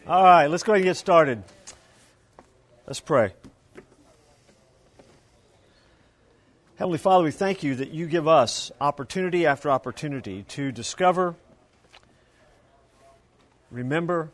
All right, let's go ahead and get started. Let's pray. Heavenly Father, we thank you that you give us opportunity after opportunity to discover, remember,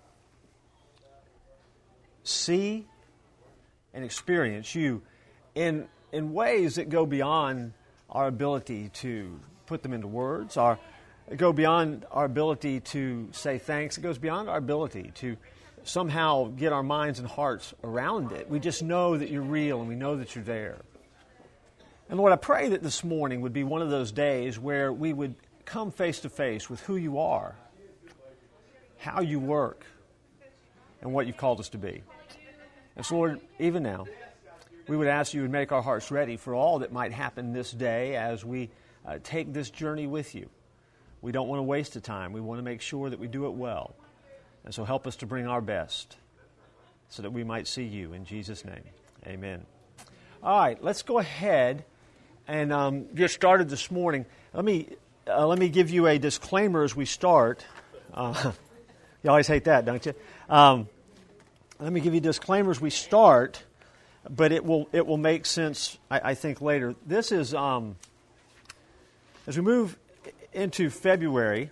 see, and experience you in ways that go beyond our ability to put them into words, it go beyond our ability to say thanks. It goes beyond our ability to somehow get our minds and hearts around it. We just know that you're real and we know that you're there. And Lord, I pray that this morning would be one of those days where we would come face to face with who you are, how you work, and what you've called us to be. And so, Lord, even now, we would ask you to make our hearts ready for all that might happen this day as we take this journey with you. We don't want to waste the time. We want to make sure that we do it well. And so help us to bring our best so that we might see you. In Jesus' name, amen. All right, let's go ahead and get started this morning. Let me give you a disclaimer as we start. You always hate that, don't you? Let me give you a disclaimer as we start, but it will make sense, I think, later. This is, as we move into February,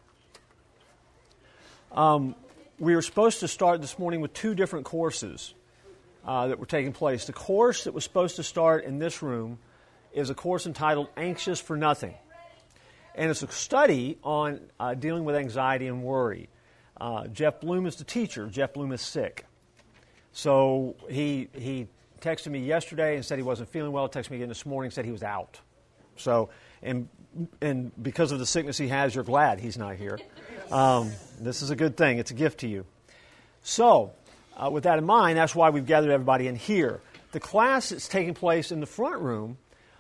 we were supposed to start this morning with two different courses that were taking place. The course that was supposed to start in this room is a course entitled Anxious for Nothing. And it's a study on dealing with anxiety and worry. Jeff Bloom is the teacher. Jeff Bloom is sick. So he texted me yesterday and said he wasn't feeling well. Texted me again this morning and said he was out. So, and because of the sickness he has, you're glad he's not here. This is a good thing. It's a gift to you. So, with that in mind, that's why we've gathered everybody in here. The class that's taking place in the front room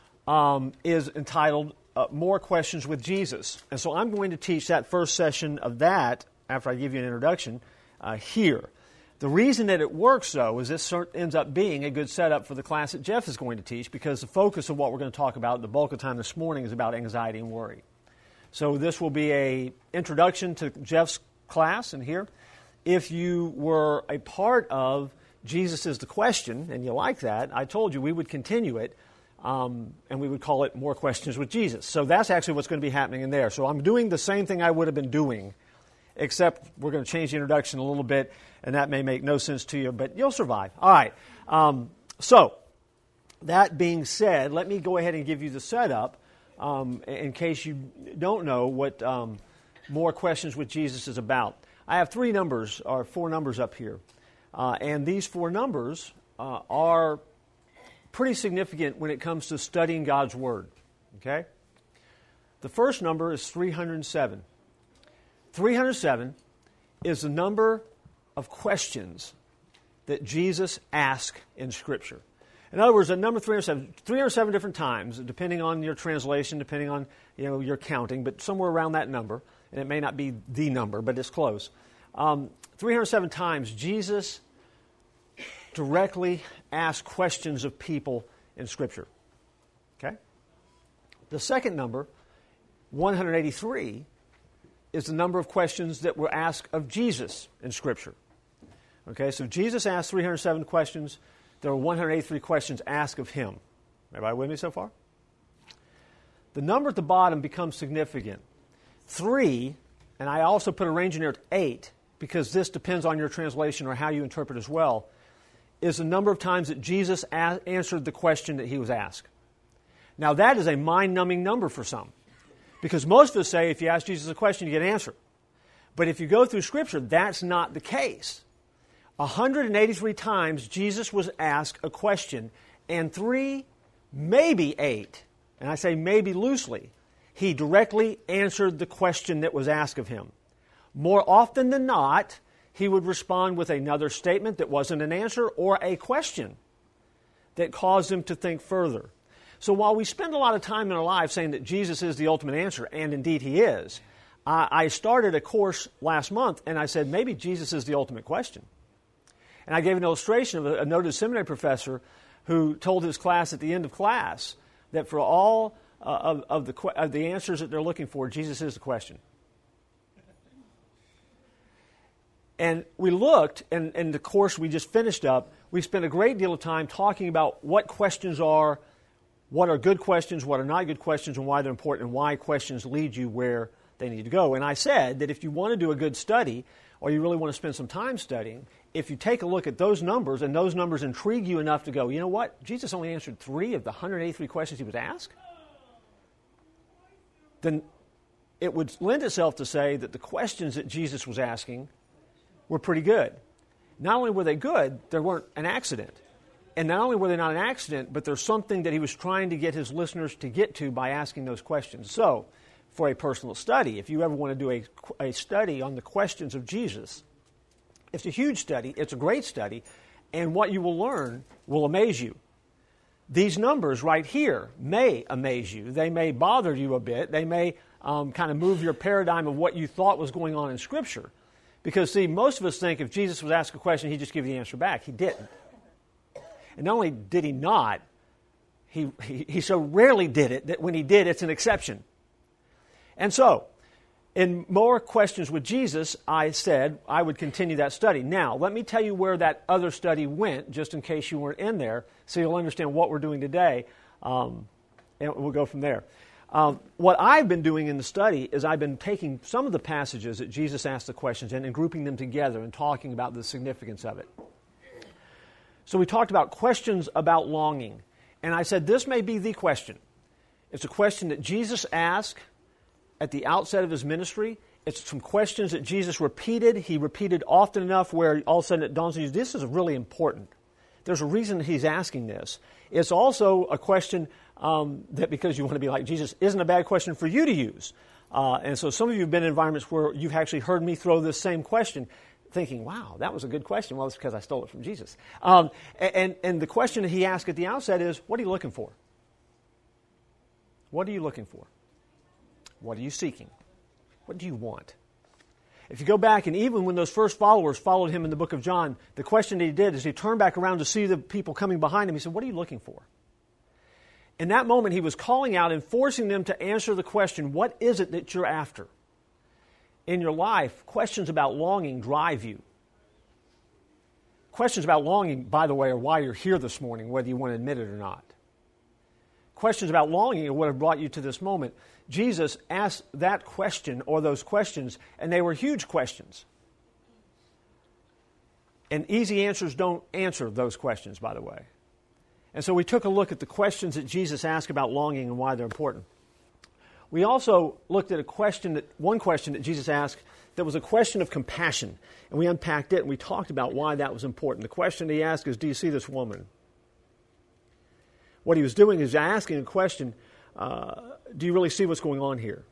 is entitled More Questions with Jesus. And so I'm going to teach that first session of that after I give you an introduction here. The reason that it works, though, is this ends up being a good setup for the class that Jeff is going to teach, because the focus of what we're going to talk about, the bulk of time this morning, is about anxiety and worry. So this will be an introduction to Jeff's class in here. If you were a part of Jesus is the Question, and you like that, I told you we would continue it, and we would call it More Questions with Jesus. So that's actually what's going to be happening in there. So I'm doing the same thing I would have been doing, except we're going to change the introduction a little bit, and that may make no sense to you, but you'll survive. All right. So that being said, let me go ahead and give you the setup in case you don't know what More Questions with Jesus is about. I have four numbers up here, and these four numbers are pretty significant when it comes to studying God's Word. Okay? The first number is 307. 307 is the number of questions that Jesus asked in Scripture. In other words, the number 307 different times, depending on your translation, depending on your counting, but somewhere around that number, and it may not be the number, but it's close. 307 times Jesus directly asked questions of people in Scripture. Okay? The second number, 183, is the number of questions that were asked of Jesus in Scripture. Okay, so Jesus asked 307 questions. There were 183 questions asked of him. Everybody with me so far? The number at the bottom becomes significant. 3, and I also put a range in there at 8, because this depends on your translation or how you interpret as well, is the number of times that Jesus answered the question that he was asked. Now that is a mind-numbing number for some, because most of us say if you ask Jesus a question, you get an answer. But if you go through Scripture, that's not the case. 183 times Jesus was asked a question, and 3, maybe 8, and I say maybe loosely, he directly answered the question that was asked of him. More often than not, he would respond with another statement that wasn't an answer or a question that caused him to think further. So while we spend a lot of time in our lives saying that Jesus is the ultimate answer, and indeed he is, I started a course last month, and I said maybe Jesus is the ultimate question. And I gave an illustration of a noted seminary professor who told his class at the end of class that for all of the answers that they're looking for, Jesus is the question. And we looked, and in the course we just finished up, we spent a great deal of time talking about what questions are, what are good questions, what are not good questions, and why they're important, and why questions lead you where they need to go. And I said that if you want to do a good study, or you really want to spend some time studying, if you take a look at those numbers, and those numbers intrigue you enough to go, you know what, Jesus only answered 3 of the 183 questions he was asked, then it would lend itself to say that the questions that Jesus was asking were pretty good. Not only were they good, they weren't an accident. And not only were they not an accident, but there's something that he was trying to get his listeners to get to by asking those questions. So, for a personal study, if you ever want to do a study on the questions of Jesus, it's a huge study, it's a great study, and what you will learn will amaze you. These numbers right here may amaze you. They may bother you a bit. They may kind of move your paradigm of what you thought was going on in Scripture. Because, see, most of us think if Jesus was asked a question, he'd just give you the answer back. He didn't. And not only did he not, he so rarely did it that when he did, it's an exception. And so, in more questions with Jesus, I said I would continue that study. Now, let me tell you where that other study went, just in case you weren't in there, so you'll understand what we're doing today, and we'll go from there. What I've been doing in the study is I've been taking some of the passages that Jesus asked the questions and grouping them together and talking about the significance of it. So we talked about questions about longing, and I said this may be the question. It's a question that Jesus asked at the outset of his ministry. It's some questions that Jesus repeated. He repeated often enough where all of a sudden it dawns on you, this is really important. There's a reason that he's asking this. It's also a question that, because you want to be like Jesus, isn't a bad question for you to use. And so some of you have been in environments where you've actually heard me throw this same question, thinking, wow, that was a good question. Well, it's because I stole it from Jesus. And the question that he asked at the outset is, what are you looking for? What are you looking for? What are you seeking? What do you want? If you go back, and even when those first followers followed him in the book of John, the question that he did is he turned back around to see the people coming behind him. He said, what are you looking for? In that moment, he was calling out and forcing them to answer the question, what is it that you're after? In your life, questions about longing drive you. Questions about longing, by the way, are why you're here this morning, whether you want to admit it or not. Questions about longing are what have brought you to this moment. Jesus asked that question or those questions, and they were huge questions. And easy answers don't answer those questions, by the way. And so we took a look at the questions that Jesus asked about longing and why they're important. We also looked at one question that Jesus asked that was a question of compassion. And we unpacked it and we talked about why that was important. The question he asked is, do you see this woman? What he was doing is asking a question, do you really see what's going on here?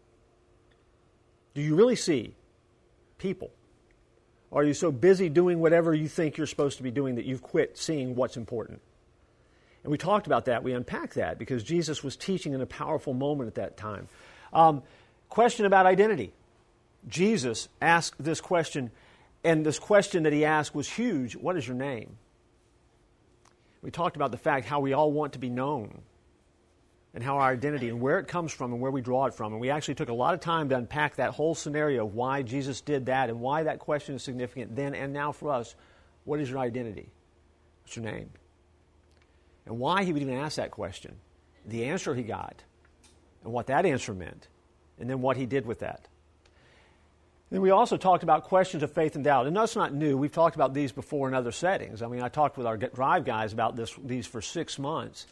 Do you really see people? Or are you so busy doing whatever you think you're supposed to be doing that you've quit seeing what's important? And we talked about that. We unpacked that because Jesus was teaching in a powerful moment at that time. Question about identity. Jesus asked this question, and this question that he asked was huge. What is your name? We talked about the fact how we all want to be known and how our identity and where it comes from and where we draw it from. And we actually took a lot of time to unpack that whole scenario of why Jesus did that and why that question is significant then and now for us. What is your identity? What's your name? And why he would even ask that question, the answer he got, and what that answer meant, and then what he did with that. Then we also talked about questions of faith and doubt. And that's not new. We've talked about these before in other settings. I mean, I talked with our Drive guys about these for 6 months.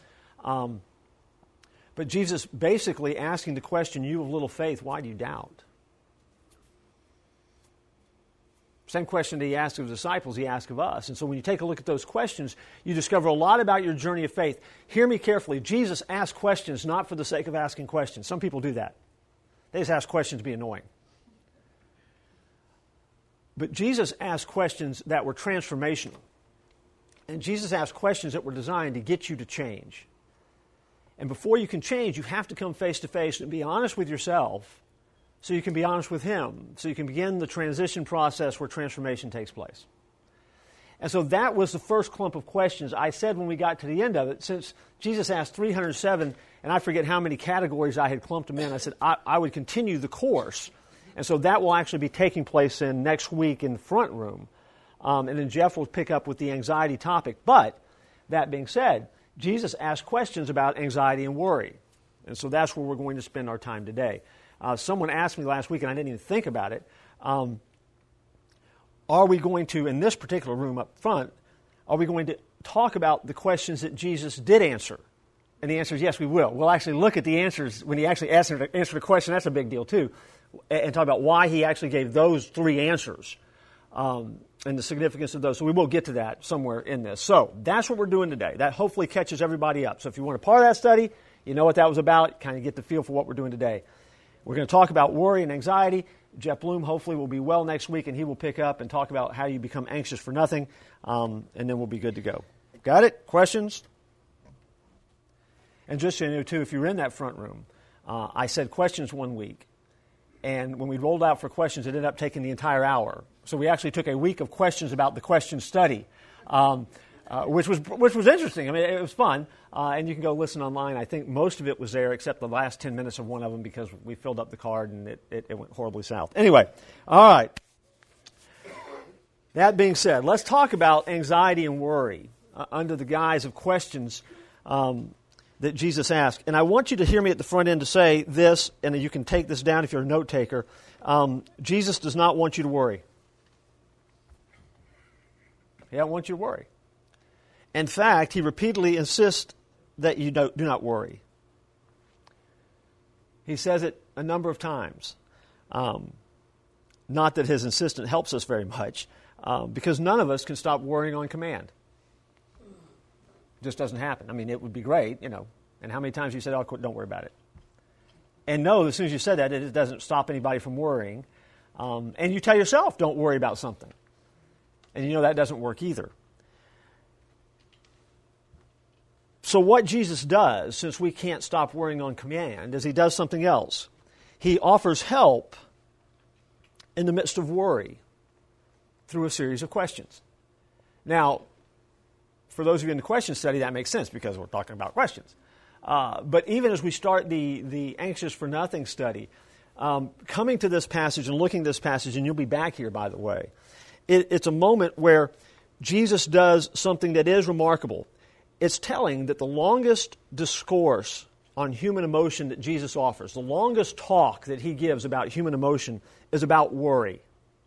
But Jesus basically asking the question, you of little faith, why do you doubt? Same question that he asked of the disciples, he asked of us. And so when you take a look at those questions, you discover a lot about your journey of faith. Hear me carefully. Jesus asked questions not for the sake of asking questions. Some people do that. They just ask questions to be annoying. But Jesus asked questions that were transformational. And Jesus asked questions that were designed to get you to change. And before you can change, you have to come face to face and be honest with yourself so you can be honest with him, so you can begin the transition process where transformation takes place. And so that was the first clump of questions. I said when we got to the end of it, since Jesus asked 307, and I forget how many categories I had clumped them in, I said I would continue the course And so that will actually be taking place in next week in the front room. And then Jeff will pick up with the anxiety topic. But that being said, Jesus asked questions about anxiety and worry. And so that's where we're going to spend our time today. Someone asked me last week, and I didn't even think about it, are we going to, in this particular room up front, are we going to talk about the questions that Jesus did answer? And the answer is yes, we will. We'll actually look at the answers when he actually answered the question. That's a big deal, too. And talk about why he actually gave those three answers and the significance of those. So we will get to that somewhere in this. So that's what we're doing today. That hopefully catches everybody up. So if you want a part of that study, you know what that was about, kind of get the feel for what we're doing today. We're going to talk about worry and anxiety. Jeff Bloom hopefully will be well next week, and he will pick up and talk about how you become anxious for nothing, and then we'll be good to go. Got it? Questions? And just so you know, too, if you're in that front room, I said questions one week, and when we rolled out for questions, it ended up taking the entire hour. So we actually took a week of questions about the question study, which was interesting. I mean, it was fun, and you can go listen online. I think most of it was there except the last 10 minutes of one of them because we filled up the card and it went horribly south. Anyway, all right. That being said, let's talk about anxiety and worry under the guise of questions that Jesus asked. And I want you to hear me at the front end to say this, and you can take this down if you're a note taker. Jesus does not want you to worry. He doesn't want you to worry. In fact, he repeatedly insists that you do not worry. He says it a number of times. Not that his insistence helps us very much, because none of us can stop worrying on command. It just doesn't happen. I mean, it would be great, you know. And how many times you said, "Oh, don't worry about it." And no, as soon as you said that, it doesn't stop anybody from worrying. And you tell yourself, "Don't worry about something," and you know that doesn't work either. So what Jesus does, since we can't stop worrying on command, is he does something else. He offers help in the midst of worry through a series of questions. Now, for those of you in the question study, that makes sense because we're talking about questions. But even as we start the Anxious for Nothing study, coming to this passage and looking at this passage, and you'll be back here, by the way, it's a moment where Jesus does something that is remarkable. It's telling that the longest discourse on human emotion that Jesus offers, the longest talk that he gives about human emotion is about worry.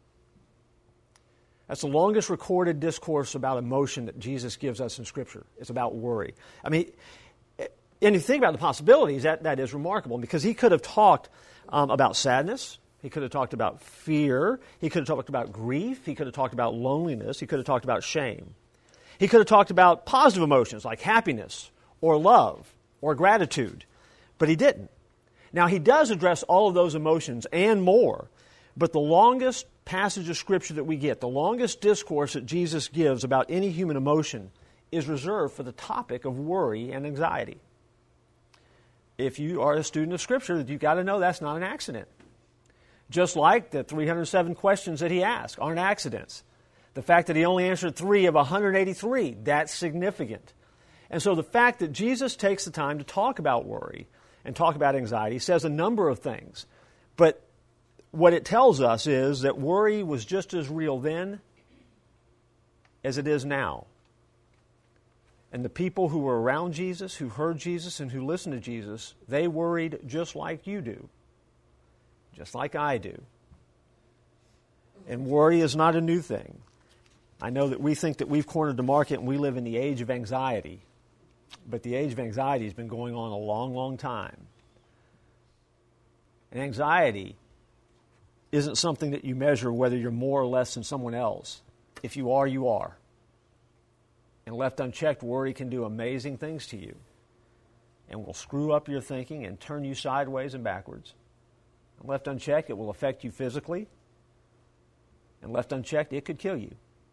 That's the longest recorded discourse about emotion that Jesus gives us in Scripture. It's about worry. I mean, and you think about the possibilities, that is remarkable, because he could have talked about sadness. He could have talked about fear. He could have talked about grief. He could have talked about loneliness. He could have talked about shame. He could have talked about positive emotions like happiness or love or gratitude, but he didn't. Now, he does address all of those emotions and more, but the longest passage of Scripture that we get, the longest discourse that Jesus gives about any human emotion is reserved for the topic of worry and anxiety. If you are a student of Scripture, you've got to know that's not an accident. Just like the 307 questions that he asked aren't accidents. The fact that he only answered 3 of 183, that's significant. And so the fact that Jesus takes the time to talk about worry and talk about anxiety says a number of things. But what it tells us is that worry was just as real then as it is now. And the people who were around Jesus, who heard Jesus, and who listened to Jesus, they worried just like you do, just like I do. And worry is not a new thing. I know that we think that we've cornered the market and we live in the age of anxiety. But the age of anxiety has been going on a long, long time. And anxiety isn't something that you measure whether you're more or less than someone else. If you are, you are. And left unchecked, worry can do amazing things to you. And will screw up your thinking and turn you sideways and backwards. And left unchecked, it will affect you physically. And left unchecked, it could kill you.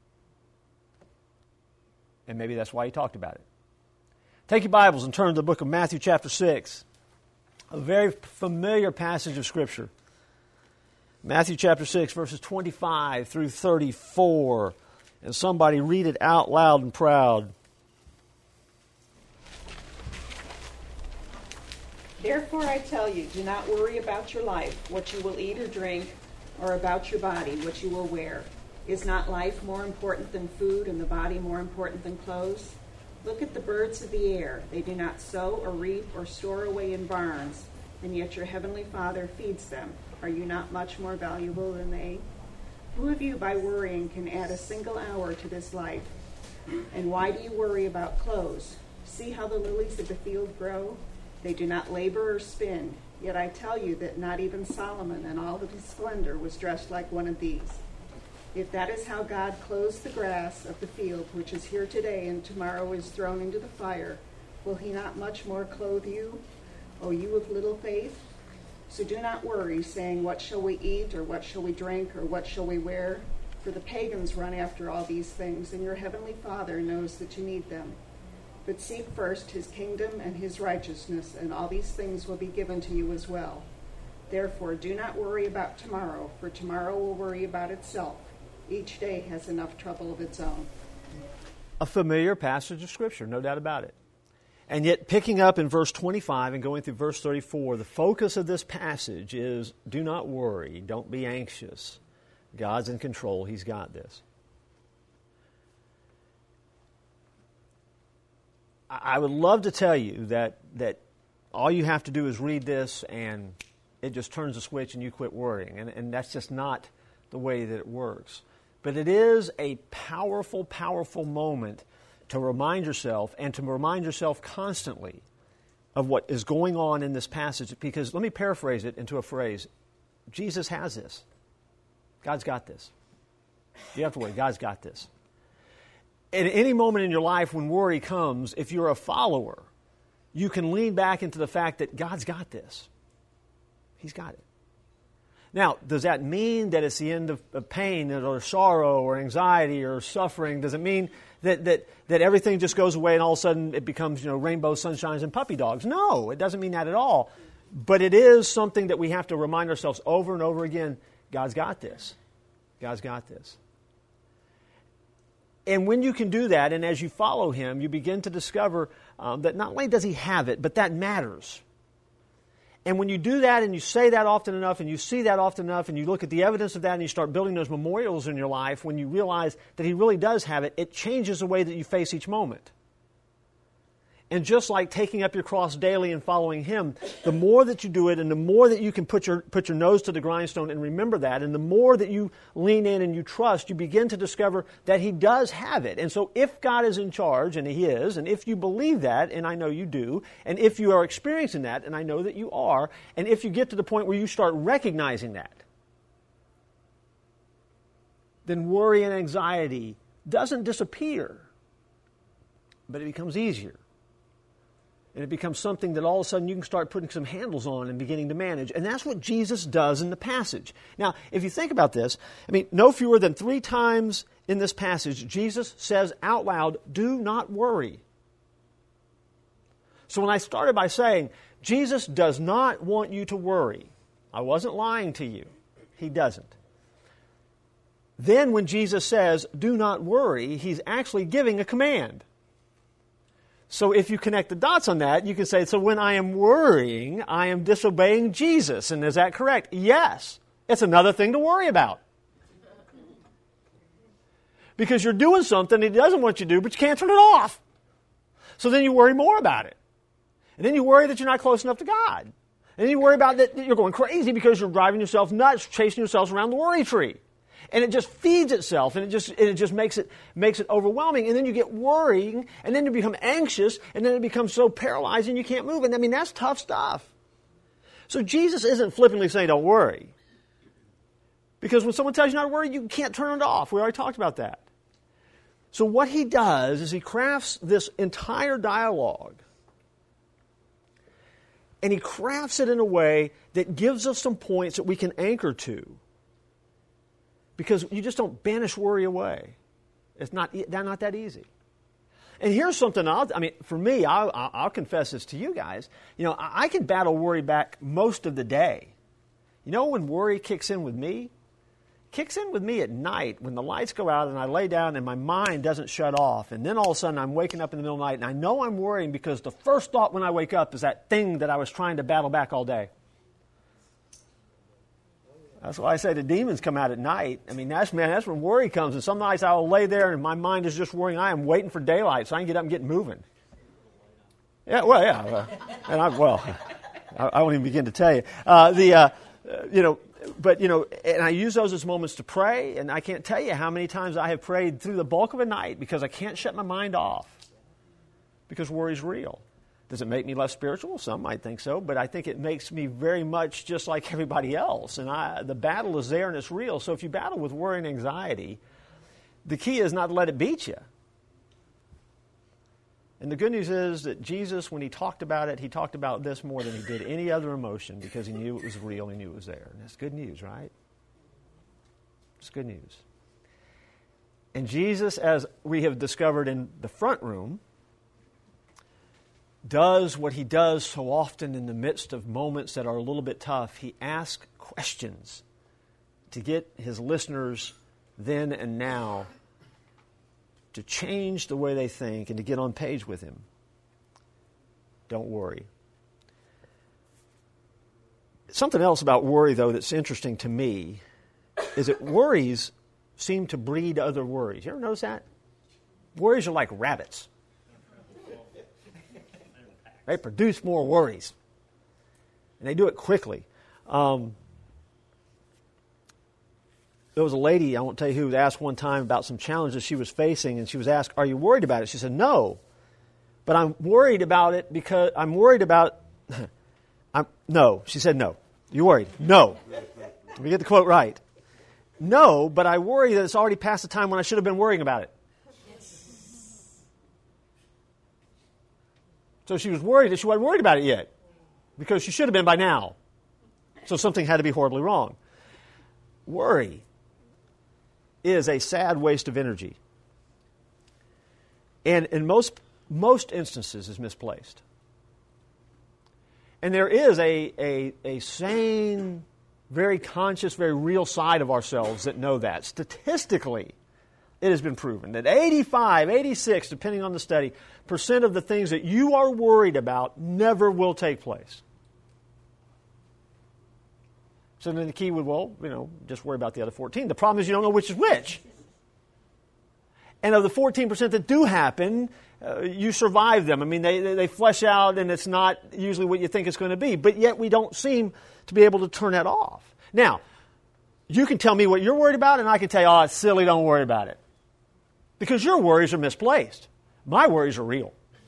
And maybe that's why he talked about it. Take your Bibles and turn to the book of Matthew chapter 6. A very familiar passage of Scripture. Matthew chapter 6, verses 25 through 34. And somebody read it out loud and proud. Therefore I tell you, do not worry about your life, what you will eat or drink, Or about your body, what you will wear? Is not life more important than food, and the body more important than clothes? Look at the birds of the air. They do not sow or reap or store away in barns, and yet your heavenly Father feeds them. Are you not much more valuable than they? Who of you, by worrying, can add a single hour to this life? And why do you worry about clothes? See how the lilies of the field grow? They do not labor or spin. Yet I tell you that not even Solomon in all of his splendor was dressed like one of these. If that is how God clothes the grass of the field, which is here today and tomorrow is thrown into the fire, will he not much more clothe you, O you of little faith? So do not worry, saying, what shall we eat, or what shall we drink, or what shall we wear? For the pagans run after all these things, and your heavenly Father knows that you need them. But seek first his kingdom and his righteousness, and all these things will be given to you as well. Therefore, do not worry about tomorrow, for tomorrow will worry about itself. Each day has enough trouble of its own. A familiar passage of Scripture, no doubt about it. And yet, picking up in verse 25 and going through verse 34, the focus of this passage is, do not worry, don't be anxious. God's in control, He's got this. I would love to tell you that all you have to do is read this and it just turns a switch and you quit worrying. And that's just not the way that it works. But it is a powerful, powerful moment to remind yourself, and to remind yourself constantly, of what is going on in this passage. Because let me paraphrase it into a phrase. Jesus has this. God's got this. You have to worry. God's got this. At any moment in your life when worry comes, if you're a follower, you can lean back into the fact that God's got this. He's got it. Now, does that mean that it's the end of pain or sorrow or anxiety or suffering? Does it mean that everything just goes away and all of a sudden it becomes, rainbows, sunshines, and puppy dogs? No, it doesn't mean that at all. But it is something that we have to remind ourselves over and over again, God's got this. God's got this. And when you can do that, and as you follow Him, you begin to discover that not only does He have it, but that matters. And when you do that and you say that often enough and you see that often enough and you look at the evidence of that and you start building those memorials in your life, when you realize that He really does have it, it changes the way that you face each moment. And just like taking up your cross daily and following Him, the more that you do it and the more that you can put your nose to the grindstone and remember that, and the more that you lean in and you trust, you begin to discover that He does have it. And so if God is in charge, and He is, and if you believe that, and I know you do, and if you are experiencing that, and I know that you are, and if you get to the point where you start recognizing that, then worry and anxiety doesn't disappear, but it becomes easier. And it becomes something that all of a sudden you can start putting some handles on and beginning to manage. And that's what Jesus does in the passage. Now, if you think about this, no fewer than 3 times in this passage, Jesus says out loud, do not worry. So when I started by saying, Jesus does not want you to worry, I wasn't lying to you. He doesn't. Then when Jesus says, do not worry, He's actually giving a command. So if you connect the dots on that, you can say, so when I am worrying, I am disobeying Jesus. And is that correct? Yes. It's another thing to worry about. Because you're doing something He doesn't want you to do, but you can't turn it off. So then you worry more about it. And then you worry that you're not close enough to God. And then you worry about that you're going crazy because you're driving yourself nuts, chasing yourselves around the worry tree. And it just feeds itself, and it just makes it overwhelming. And then you get worrying, and then you become anxious, and then it becomes so paralyzing you can't move. And that's tough stuff. So Jesus isn't flippantly saying don't worry. Because when someone tells you not to worry, you can't turn it off. We already talked about that. So what He does is He crafts this entire dialogue, and He crafts it in a way that gives us some points that we can anchor to. Because you just don't banish worry away. It's not that easy. And here's something for me, I'll confess this to you guys. I can battle worry back most of the day. When worry kicks in with me? It kicks in with me at night when the lights go out and I lay down and my mind doesn't shut off. And then all of a sudden I'm waking up in the middle of the night and I know I'm worrying because the first thought when I wake up is that thing that I was trying to battle back all day. That's why I say the demons come out at night. I mean, that's when worry comes. And some nights I will lay there and my mind is just worrying. I am waiting for daylight so I can get up and get moving. Yeah, well, yeah. And I won't even begin to tell you. And I use those as moments to pray. And I can't tell you how many times I have prayed through the bulk of a night because I can't shut my mind off. Because worry's real. Does it make me less spiritual? Some might think so, but I think it makes me very much just like everybody else. And the battle is there and it's real. So if you battle with worry and anxiety, the key is not to let it beat you. And the good news is that Jesus, when he talked about it, he talked about this more than he did any other emotion because he knew it was real, he knew it was there. And that's good news, right? It's good news. And Jesus, as we have discovered in the front room, does what he does so often in the midst of moments that are a little bit tough. He asks questions to get his listeners then and now to change the way they think and to get on page with him. Don't worry. Something else about worry, though, that's interesting to me is that worries seem to breed other worries. You ever notice that? Worries are like rabbits. They produce more worries. And they do it quickly. There was a lady, I won't tell you who, was asked one time about some challenges she was facing, and she was asked, "Are you worried about it?" She said, "No. But I'm worried about it because I'm worried about..." No. She said, "No. You worried?" "No." Let me get the quote right. "No, but I worry that it's already past the time when I should have been worrying about it." So she was worried that she wasn't worried about it yet because she should have been by now. So something had to be horribly wrong. Worry is a sad waste of energy. And in most instances is misplaced. And there is a sane, very conscious, very real side of ourselves that know that. Statistically, it has been proven that 85, 86, depending on the study, % of the things that you are worried about never will take place. So then the key would, just worry about the other 14. The problem is you don't know which is which. And of the 14% that do happen, you survive them. I mean, they flesh out and it's not usually what you think it's going to be. But yet we don't seem to be able to turn that off. Now, you can tell me what you're worried about and I can tell you, "Oh, it's silly, don't worry about it." Because your worries are misplaced. My worries are real.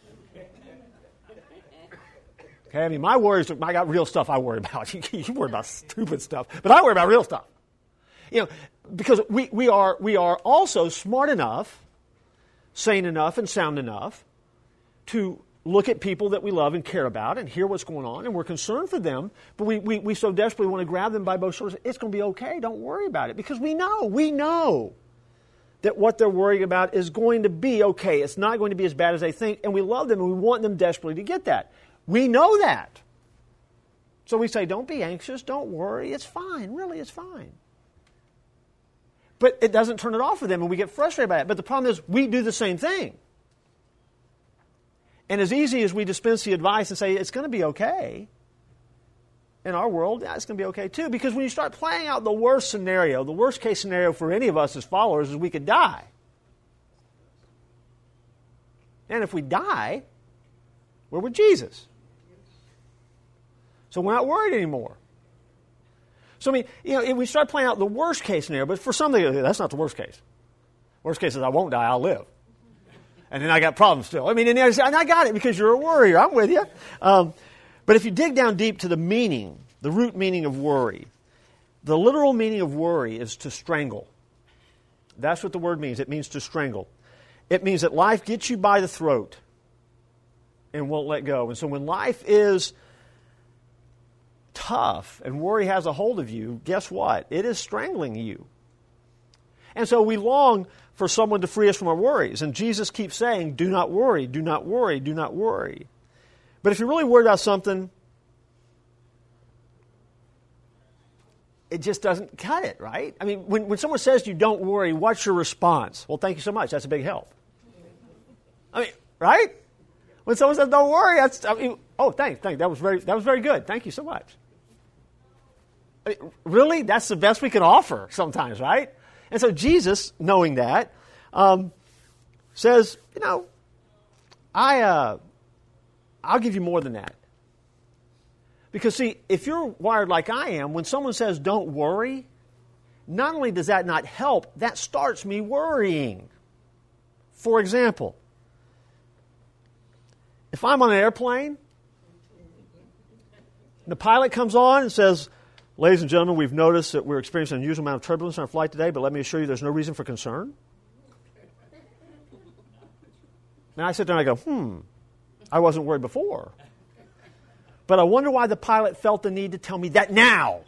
Okay, I mean, my worries, I got real stuff I worry about. You worry about stupid stuff, but I worry about real stuff. Because we are also smart enough, sane enough, and sound enough to look at people that we love and care about and hear what's going on, and we're concerned for them, but we so desperately want to grab them by both shoulders. It's going to be okay. Don't worry about it. Because we know that what they're worrying about is going to be okay. It's not going to be as bad as they think, and we love them and we want them desperately to get that. We know that. So we say, don't be anxious, don't worry, it's fine, really, it's fine. But it doesn't turn it off for them, and we get frustrated by it. But the problem is, we do the same thing. And as easy as we dispense the advice and say, it's going to be okay, in our world, it's going to be okay too. Because when you start playing out the worst scenario, the worst case scenario for any of us as followers is we could die. And if we die, we're with Jesus. So we're not worried anymore. So, I mean, if we start playing out the worst case scenario, but for some, that's not the worst case. Worst case is I won't die, I'll live. And then I got problems still. I mean, and I got it because you're a worrier. I'm with you. But if you dig down deep to the meaning, the root meaning of worry, the literal meaning of worry is to strangle. That's what the word means. It means to strangle. It means that life gets you by the throat and won't let go. And so when life is tough and worry has a hold of you, guess what? It is strangling you. And so we long for someone to free us from our worries. And Jesus keeps saying, do not worry, do not worry, do not worry. But if you're really worried about something, it just doesn't cut it, right? I mean, when someone says to you, don't worry, what's your response? Well, thank you so much. That's a big help. I mean, right? When someone says, don't worry, thanks. That was very good. Thank you so much. Really? That's the best we can offer sometimes, right? And so Jesus, knowing that, says, I'll give you more than that. Because, see, if you're wired like I am, when someone says don't worry, not only does that not help, that starts me worrying. For example, if I'm on an airplane, the pilot comes on and says, ladies and gentlemen, we've noticed that we're experiencing an unusual amount of turbulence on our flight today, but let me assure you there's no reason for concern. And I sit there and I go, I wasn't worried before. But I wonder why the pilot felt the need to tell me that now.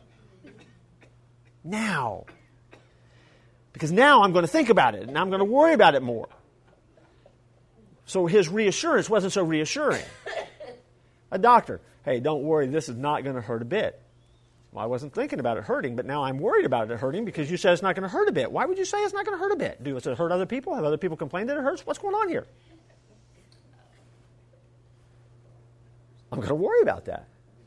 Now. Because now I'm going to think about it, and I'm going to worry about it more. So his reassurance wasn't so reassuring. A doctor, hey, don't worry, this is not going to hurt a bit. Well, I wasn't thinking about it hurting, but now I'm worried about it hurting because you said it's not going to hurt a bit. Why would you say it's not going to hurt a bit? Does it hurt other people? Have other people complained that it hurts? What's going on here? I'm going to worry about that.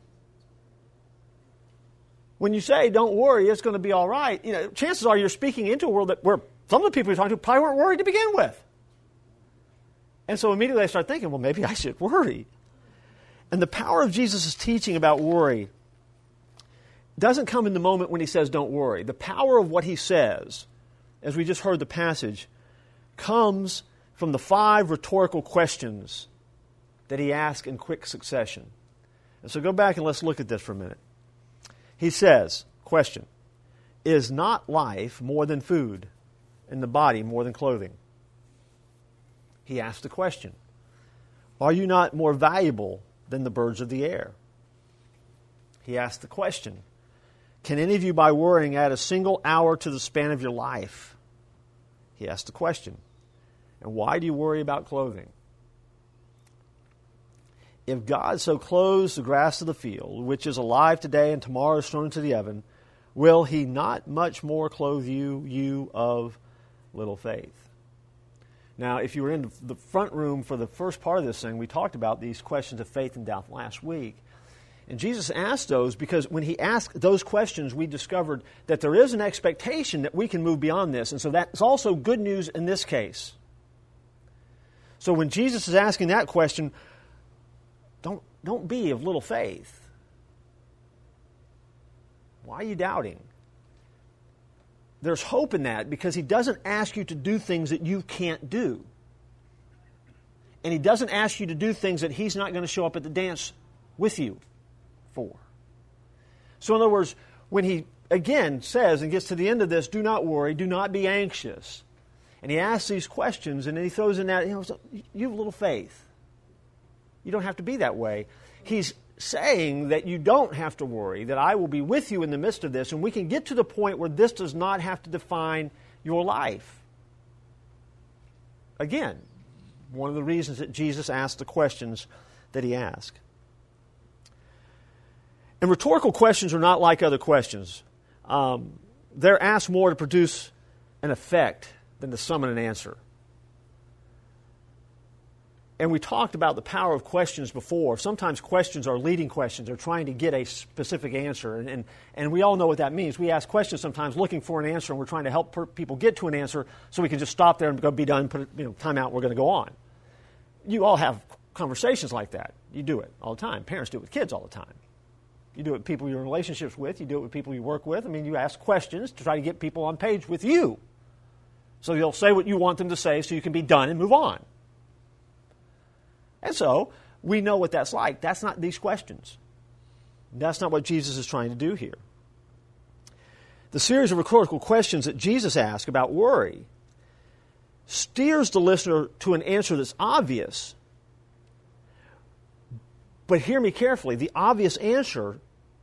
When you say, don't worry, it's going to be all right, chances are you're speaking into a world where some of the people you're talking to probably weren't worried to begin with. And so immediately I start thinking, well, maybe I should worry. And the power of Jesus' teaching about worry doesn't come in the moment when he says don't worry. The power of what he says, as we just heard the passage, comes from the 5 rhetorical questions that he asked in quick succession. And so go back and let's look at this for a minute. He says, question, is not life more than food, and the body more than clothing? He asked the question, are you not more valuable than the birds of the air? He asked the question, can any of you by worrying add a single hour to the span of your life? He asked the question, and why do you worry about clothing? If God so clothes the grass of the field, which is alive today and tomorrow is thrown into the oven, will he not much more clothe you, you of little faith? Now, if you were in the front room for the first part of this thing, we talked about these questions of faith and doubt last week. And Jesus asked those because when he asked those questions, we discovered that there is an expectation that we can move beyond this. And so that's also good news in this case. So when Jesus is asking that question, don't be of little faith. Why are you doubting? There's hope in that because he doesn't ask you to do things that you can't do. And he doesn't ask you to do things that he's not going to show up at the dance with you for. So in other words, when he again says and gets to the end of this, do not worry, do not be anxious. And he asks these questions and then he throws in that, you have little faith. You don't have to be that way. He's saying that you don't have to worry, that I will be with you in the midst of this, and we can get to the point where this does not have to define your life. Again, one of the reasons that Jesus asked the questions that he asked. And rhetorical questions are not like other questions. They're asked more to produce an effect than to summon an answer. And we talked about the power of questions before. Sometimes questions are leading questions. They're trying to get a specific answer. And we all know what that means. We ask questions sometimes looking for an answer, and we're trying to help people get to an answer so we can just stop there and go be done, put it, time out, we're going to go on. You all have conversations like that. You do it all the time. Parents do it with kids all the time. You do it with people you're in relationships with. You do it with people you work with. I mean, you ask questions to try to get people on page with you. So they'll say what you want them to say so you can be done and move on. And so, we know what that's like. That's not these questions. That's not what Jesus is trying to do here. The series of rhetorical questions that Jesus asked about worry steers the listener to an answer that's obvious. But hear me carefully. The obvious answer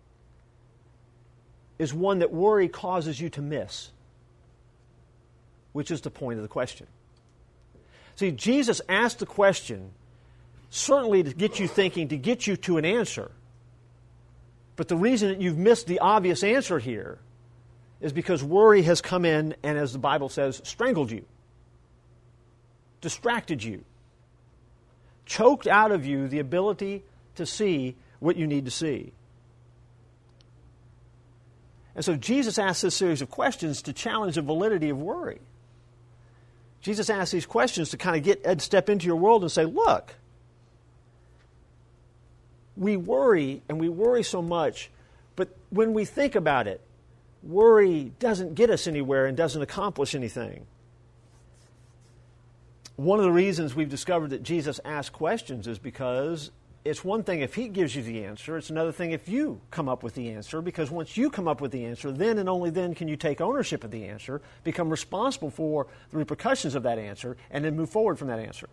is one that worry causes you to miss, which is the point of the question. See, Jesus asked the question certainly to get you thinking, to get you to an answer. But the reason that you've missed the obvious answer here is because worry has come in and, as the Bible says, strangled you, distracted you, choked out of you the ability to see what you need to see. And so Jesus asks this series of questions to challenge the validity of worry. Jesus asks these questions to kind of step into your world and say, look, we worry, and we worry so much, but when we think about it, worry doesn't get us anywhere and doesn't accomplish anything. One of the reasons we've discovered that Jesus asks questions is because it's one thing if he gives you the answer, it's another thing if you come up with the answer, because once you come up with the answer, then and only then can you take ownership of the answer, become responsible for the repercussions of that answer, and then move forward from that answer.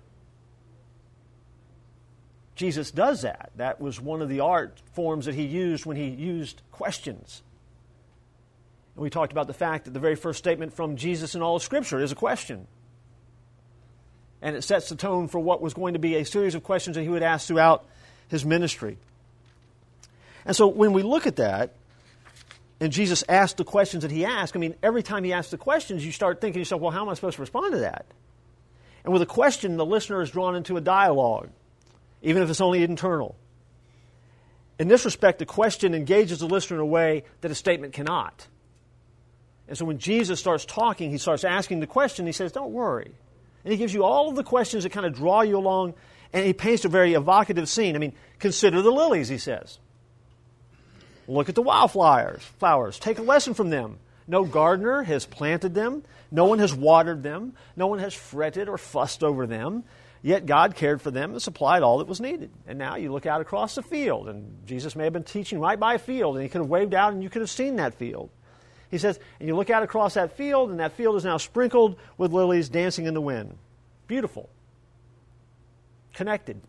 Jesus does that. That was one of the art forms that he used when he used questions. And we talked about the fact that the very first statement from Jesus in all of Scripture is a question. And it sets the tone for what was going to be a series of questions that he would ask throughout his ministry. And so when we look at that, and Jesus asked the questions that he asked, I mean, every time he asks the questions, you start thinking to yourself, well, how am I supposed to respond to that? And with a question, the listener is drawn into a dialogue, even if it's only internal. In this respect, the question engages the listener in a way that a statement cannot. And so when Jesus starts talking, he starts asking the question, he says, don't worry. And he gives you all of the questions that kind of draw you along, and he paints a very evocative scene. I mean, consider the lilies, he says. Look at the wildflowers. Take a lesson from them. No gardener has planted them. No one has watered them. No one has fretted or fussed over them. Yet God cared for them and supplied all that was needed. And now you look out across the field, and Jesus may have been teaching right by a field, and he could have waved out and you could have seen that field. He says, and you look out across that field, and that field is now sprinkled with lilies dancing in the wind. Beautiful. Connected.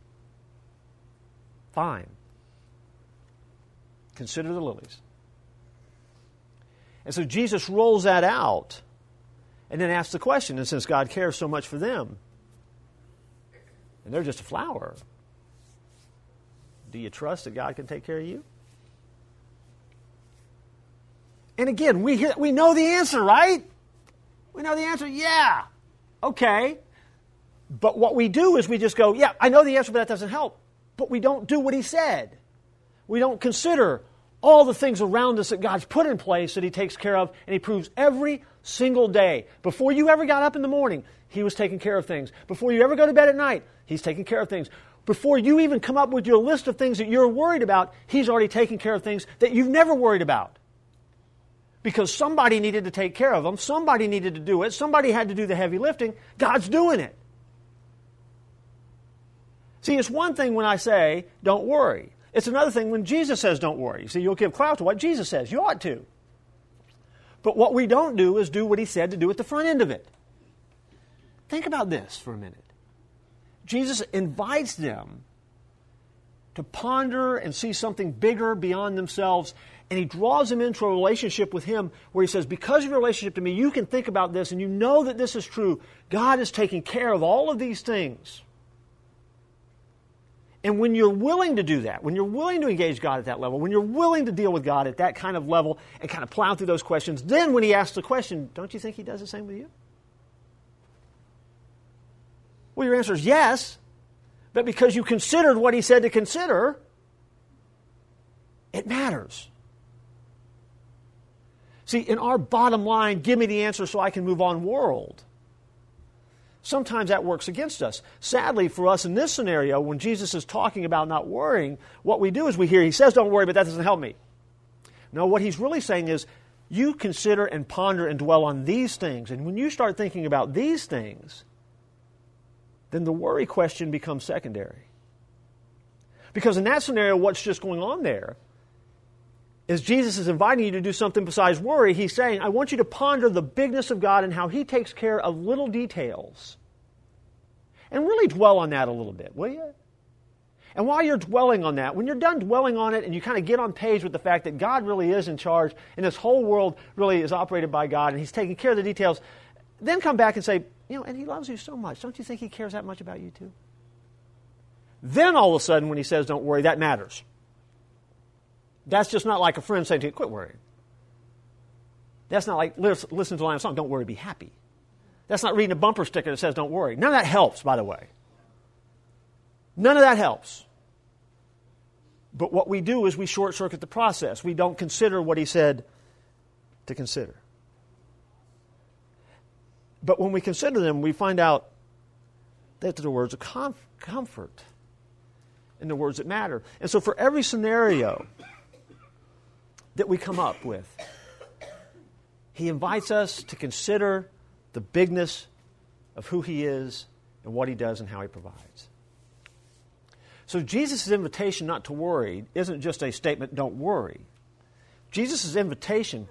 Fine. Consider the lilies. And so Jesus rolls that out and then asks the question, and since God cares so much for them, and they're just a flower, do you trust that God can take care of you? And again, we know the answer, right? We know the answer, yeah. Okay. But what we do is we just go, yeah, I know the answer, but that doesn't help. But we don't do what he said. We don't consider all the things around us that God's put in place that he takes care of, and he proves every single day. Before you ever got up in the morning, he was taking care of things. Before you ever go to bed at night, he's taking care of things. Before you even come up with your list of things that you're worried about, he's already taken care of things that you've never worried about. Because somebody needed to take care of them. Somebody needed to do it. Somebody had to do the heavy lifting. God's doing it. See, it's one thing when I say, don't worry. It's another thing when Jesus says, don't worry. See, you'll give clout to what Jesus says. You ought to. But what we don't do is do what he said to do at the front end of it. Think about this for a minute. Jesus invites them to ponder and see something bigger beyond themselves, and he draws them into a relationship with him where he says, because of your relationship to me, you can think about this and you know that this is true. God is taking care of all of these things. And when you're willing to do that, when you're willing to engage God at that level, when you're willing to deal with God at that kind of level and kind of plow through those questions, then when he asks the question, don't you think he does the same with you? Well, your answer is yes, but because you considered what he said to consider, it matters. See, in our bottom line, give me the answer so I can move on world, sometimes that works against us. Sadly, for us in this scenario, when Jesus is talking about not worrying, what we do is we hear, he says don't worry, but that doesn't help me. No, what he's really saying is, you consider and ponder and dwell on these things. And when you start thinking about these things, then the worry question becomes secondary. Because in that scenario, what's just going on there is Jesus is inviting you to do something besides worry. He's saying, I want you to ponder the bigness of God and how he takes care of little details. And really dwell on that a little bit, will you? And while you're dwelling on that, when you're done dwelling on it and you kind of get on page with the fact that God really is in charge and this whole world really is operated by God and he's taking care of the details, then come back and say, and he loves you so much. Don't you think he cares that much about you too? Then all of a sudden when he says don't worry, that matters. That's just not like a friend saying to you, quit worrying. That's not like listen to the line of song, don't worry, be happy. That's not reading a bumper sticker that says don't worry. None of that helps, by the way. None of that helps. But what we do is we short-circuit the process. We don't consider what he said to consider. But when we consider them, we find out that they're words of comfort and the words that matter. And so for every scenario that we come up with, he invites us to consider the bigness of who he is and what he does and how he provides. So Jesus' invitation not to worry isn't just a statement, don't worry. Jesus' invitation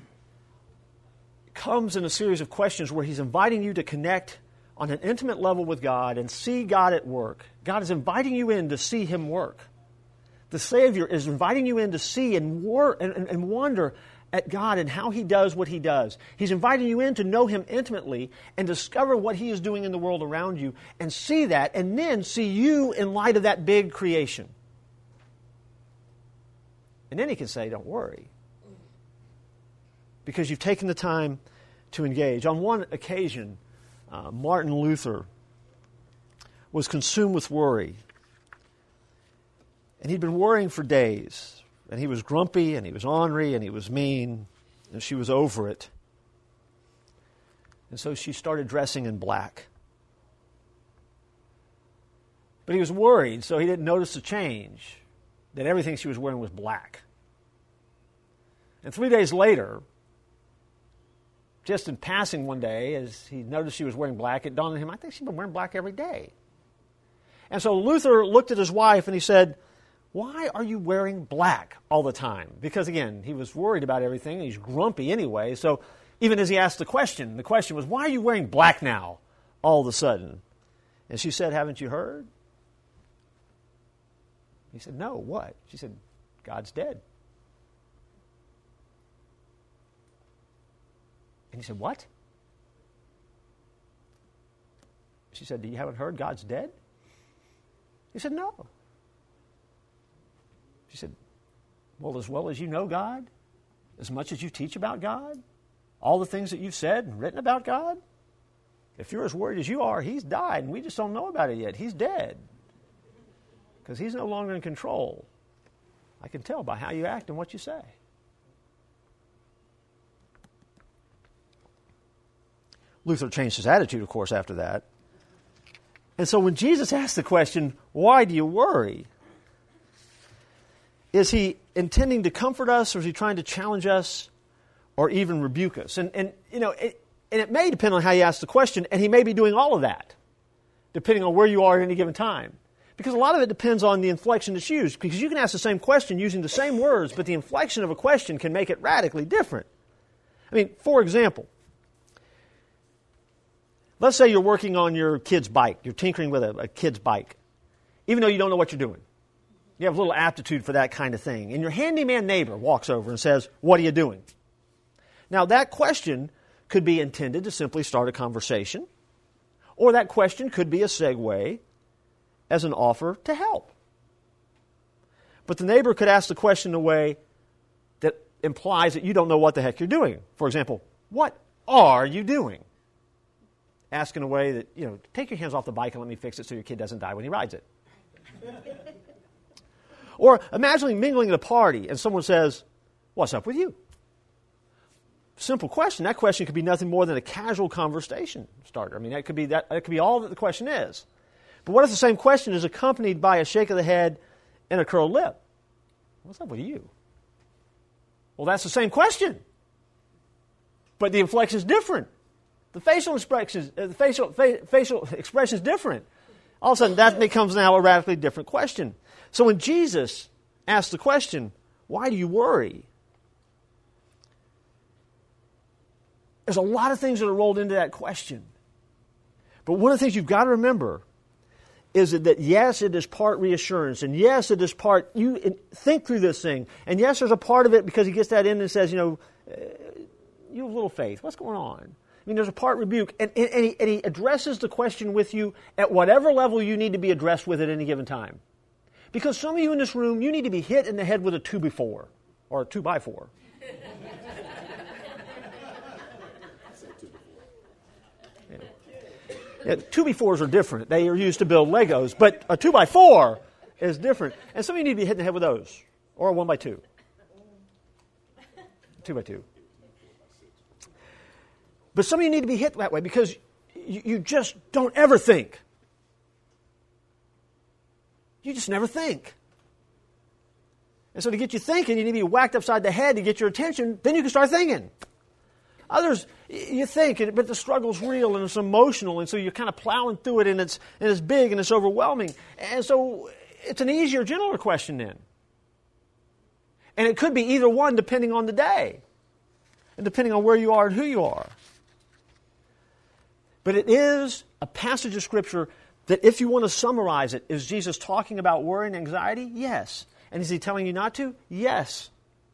comes in a series of questions where he's inviting you to connect on an intimate level with God and see God at work. God is inviting you in to see him work. The Savior is inviting you in to see and wonder at God and how he does what he does. He's inviting you in to know him intimately and discover what he is doing in the world around you and see that and then see you in light of that big creation. And then he can say, don't worry, because you've taken the time to engage. On one occasion, Martin Luther was consumed with worry. And he'd been worrying for days. And he was grumpy, and he was ornery, and he was mean, and she was over it. And so she started dressing in black. But he was worried, so he didn't notice the change, that everything she was wearing was black. And 3 days later, just in passing one day, as he noticed she was wearing black, it dawned on him, I think she's been wearing black every day. And so Luther looked at his wife and he said, why are you wearing black all the time? Because again, he was worried about everything. He's grumpy anyway. So even as he asked the question was, why are you wearing black now all of a sudden? And she said, haven't you heard? He said, no, what? She said, God's dead. And he said, what? She said, you haven't heard God's dead? He said, no. She said, well as you know God, as much as you teach about God, all the things that you've said and written about God, if you're as worried as you are, he's died and we just don't know about it yet. He's dead. Because he's no longer in control. I can tell by how you act and what you say. Luther changed his attitude, of course, after that. And so when Jesus asked the question, why do you worry? Is he intending to comfort us, or is he trying to challenge us, or even rebuke us? And it may depend on how you ask the question, and he may be doing all of that, depending on where you are at any given time. Because a lot of it depends on the inflection that's used. Because you can ask the same question using the same words, but the inflection of a question can make it radically different. I mean, for example, let's say you're working on your kid's bike. You're tinkering with a kid's bike, even though you don't know what you're doing. You have a little aptitude for that kind of thing. And your handyman neighbor walks over and says, what are you doing? Now, that question could be intended to simply start a conversation, or that question could be a segue as an offer to help. But the neighbor could ask the question in a way that implies that you don't know what the heck you're doing. For example, what are you doing? Ask in a way that, take your hands off the bike and let me fix it so your kid doesn't die when he rides it. Or imagine mingling at a party and someone says, what's up with you? Simple question. That question could be nothing more than a casual conversation starter. I mean, that could be all that the question is. But what if the same question is accompanied by a shake of the head and a curled lip? What's up with you? Well, that's the same question, but the inflection is different. The facial expression is different. All of a sudden, that becomes now a radically different question. So when Jesus asked the question, why do you worry? There's a lot of things that are rolled into that question. But one of the things you've got to remember is that yes, it is part reassurance, and yes, it is part, you think through this thing, and yes, there's a part of it because he gets that in and says, you have little faith. What's going on? I mean, there's a part rebuke, and he addresses the question with you at whatever level you need to be addressed with at any given time. Because some of you in this room, you need to be hit in the head with a 2x4, or a 2x4. Yeah, 2x4s are different. They are used to build Legos, but a 2x4 is different. And some of you need to be hit in the head with those, or a 1x2. 2x2. But some of you need to be hit that way because you just don't ever think. You just never think. And so to get you thinking, you need to be whacked upside the head to get your attention. Then you can start thinking. Others, you think, but the struggle's real and it's emotional, and so you're kind of plowing through it, and it's big and it's overwhelming. And so it's an easier, gentler question then. And it could be either one depending on the day and depending on where you are and who you are. But it is a passage of Scripture that if you want to summarize it, is Jesus talking about worry and anxiety? Yes. And is He telling you not to? Yes.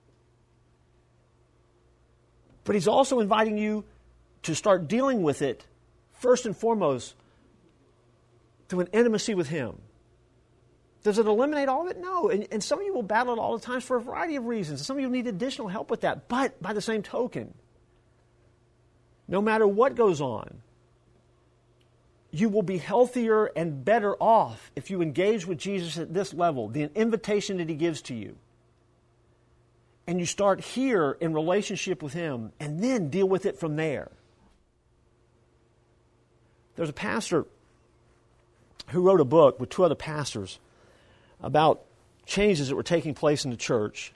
But He's also inviting you to start dealing with it, first and foremost, through an intimacy with Him. Does it eliminate all of it? No. And some of you will battle it all the time for a variety of reasons. Some of you need additional help with that. But by the same token, no matter what goes on, you will be healthier and better off if you engage with Jesus at this level, the invitation that He gives to you. And you start here in relationship with Him and then deal with it from there. There's a pastor who wrote a book with two other pastors about changes that were taking place in the church.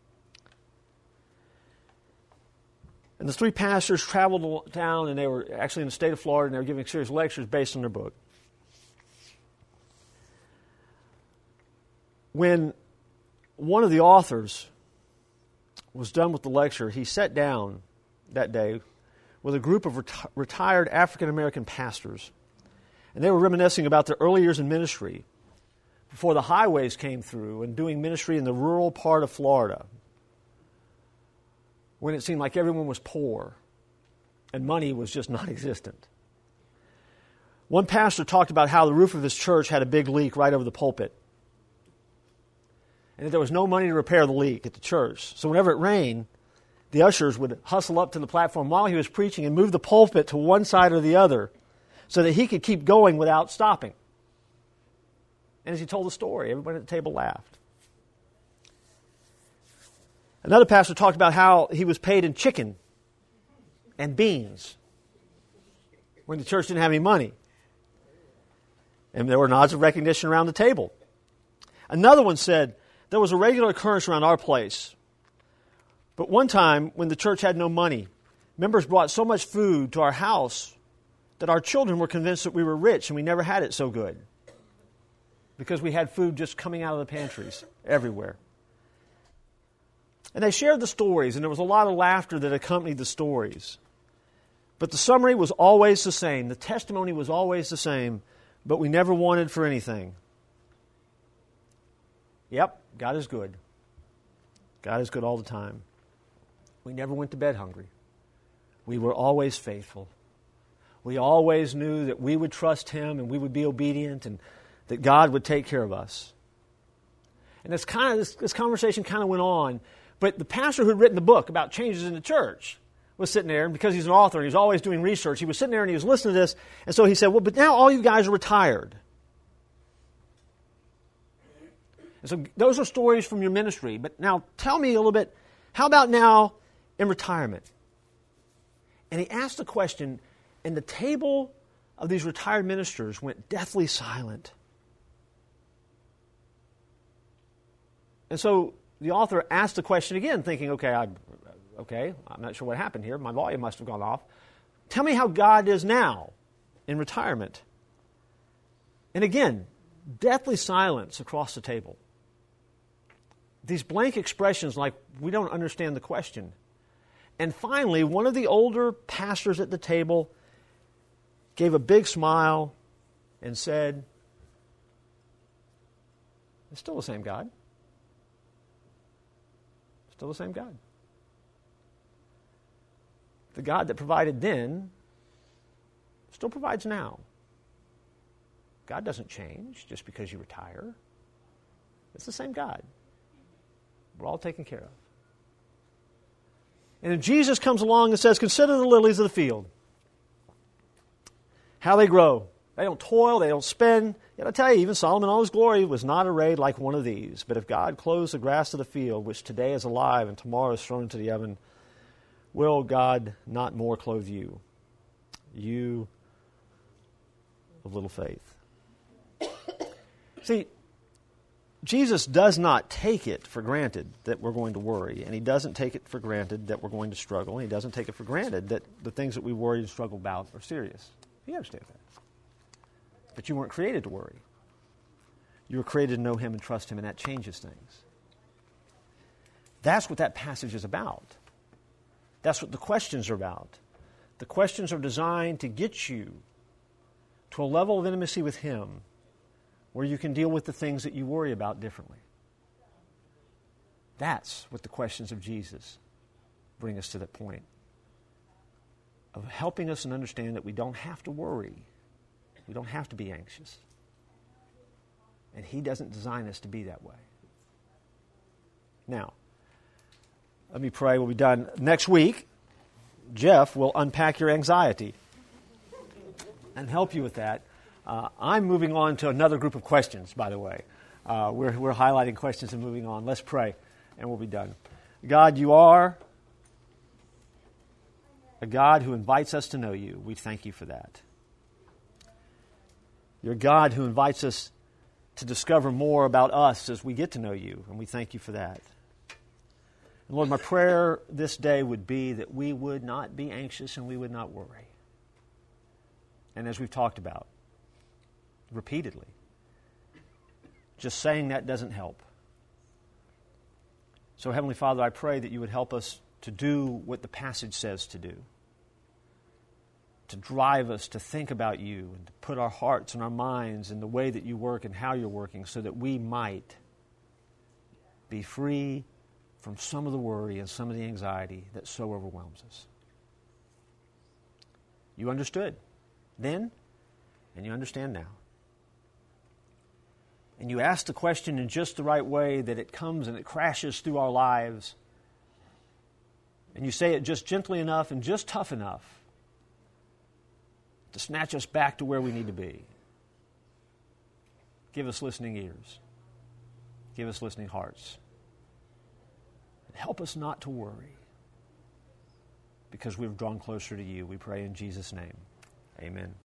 And the three pastors traveled down, and they were actually in the state of Florida, and they were giving serious lectures based on their book. When one of the authors was done with the lecture, he sat down that day with a group of retired African-American pastors, and they were reminiscing about their early years in ministry before the highways came through and doing ministry in the rural part of Florida, when it seemed like everyone was poor and money was just non-existent. One pastor talked about how the roof of his church had a big leak right over the pulpit, and that there was no money to repair the leak at the church. So whenever it rained, the ushers would hustle up to the platform while he was preaching and move the pulpit to one side or the other so that he could keep going without stopping. And as he told the story, everybody at the table laughed. Another pastor talked about how he was paid in chicken and beans when the church didn't have any money. And there were nods of recognition around the table. Another one said, there was a regular occurrence around our place. But one time, when the church had no money, members brought so much food to our house that our children were convinced that we were rich and we never had it so good, because we had food just coming out of the pantries everywhere. And they shared the stories, and there was a lot of laughter that accompanied the stories. But the summary was always the same. The testimony was always the same, but we never wanted for anything. Yep, God is good. God is good all the time. We never went to bed hungry. We were always faithful. We always knew that we would trust Him and we would be obedient and that God would take care of us. And this conversation kind of went on, but the pastor who had written the book about changes in the church was sitting there, and because he's an author and he's always doing research, he was sitting there and he was listening to this, and so he said, well, but now all you guys are retired. And so those are stories from your ministry, but now tell me a little bit, how about now in retirement? And he asked the question, and the table of these retired ministers went deathly silent. And so the author asked the question again, thinking, okay, I'm not sure what happened here. My volume must have gone off. Tell me how God is now in retirement. And again, deathly silence across the table. These blank expressions like, we don't understand the question. And finally, one of the older pastors at the table gave a big smile and said, it's still the same God. Still the same God. The God that provided then still provides now. God doesn't change just because you retire. It's the same God. We're all taken care of. And if Jesus comes along and says, consider the lilies of the field, how they grow. They don't toil, they don't spin. Yet I tell you, even Solomon in all his glory was not arrayed like one of these. But if God clothes the grass of the field, which today is alive and tomorrow is thrown into the oven, will God not more clothe you, you of little faith. See, Jesus does not take it for granted that we're going to worry, and he doesn't take it for granted that we're going to struggle, and he doesn't take it for granted that the things that we worry and struggle about are serious. He understands that. But you weren't created to worry. You were created to know him and trust him, and that changes things. That's what that passage is about. That's what the questions are about. The questions are designed to get you to a level of intimacy with him where you can deal with the things that you worry about differently. That's what the questions of Jesus bring us to that point of helping us and understand that we don't have to worry. We don't have to be anxious. And he doesn't design us to be that way. Now, let me pray. We'll be done. Next week, Jeff will unpack your anxiety and help you with that. I'm moving on to another group of questions, by the way. We're highlighting questions and moving on. Let's pray, and we'll be done. God, you are a God who invites us to know you. We thank you for that. You're a God who invites us to discover more about us as we get to know you, and we thank you for that. And Lord, my prayer this day would be that we would not be anxious and we would not worry. And as we've talked about repeatedly, just saying that doesn't help. So, Heavenly Father, I pray that you would help us to do what the passage says to do, to drive us to think about you and to put our hearts and our minds in the way that you work and how you're working so that we might be free from some of the worry and some of the anxiety that so overwhelms us. You understood then, and you understand now. And you ask the question in just the right way that it comes and it crashes through our lives. And you say it just gently enough and just tough enough to snatch us back to where we need to be. Give us listening ears. Give us listening hearts. And help us not to worry because we've drawn closer to you. We pray in Jesus' name. Amen.